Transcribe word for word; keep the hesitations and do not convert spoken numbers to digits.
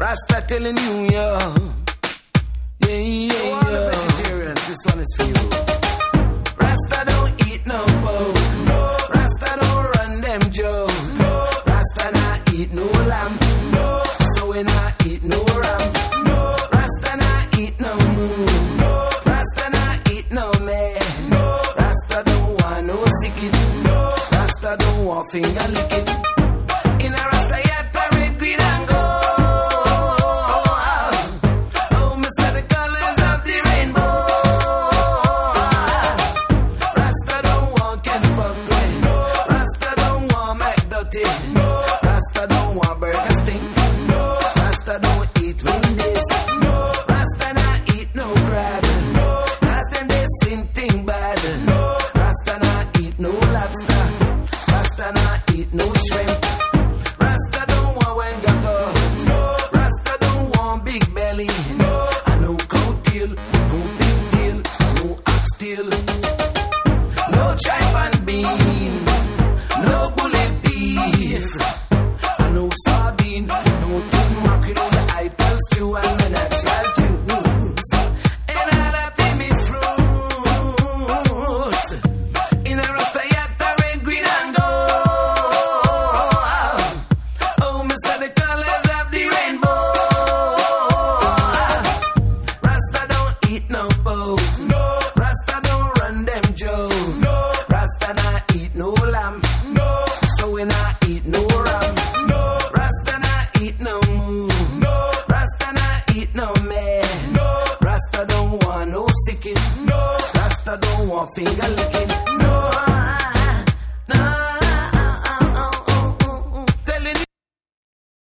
Rasta telling you, yeah. Yeah, yeah, To all the yeah. vegetarians, this one is for you. Rasta don't eat no pork. No. Rasta don't run them joke. No. Rasta not eat no lamb. No. So we not eat no ram. No. Rasta not eat no moon. No. Rasta not eat no man. No. Rasta don't want no sicket. No. Rasta don't want finger licking. In a Rasta yard, red, green and gold. Oh, Mister the colors of the rainbow. Rasta don't want get fucked with. Rasta don't want make dirty. Rasta don't want burger stink. Rasta don't eat Wendy's. Rasta not eat no crab. Cause them they sin thing bad. Rasta not eat no lobster. Rasta not eat no shrimp. Rasta don't want wengago. Rasta don't want big belly. I no cow tail, no big tail, no oxtail. No tripe and bean, no bullet beef. I no sardine, no tin mackerel, the apple stew and the natural juice. And all I pay me fruits. In a Rasta yatta, red, green and gold. Oh, Mister the colors of the rainbow. Rasta don't eat no pork. No. Rasta don't run them joke. No. Rasta not eat no lamb. No. So we not eat no ram. No. Rasta not eat no moon. No. Rasta not eat no man. No. Rasta don't want no sicket. No. Rasta don't want finger licking.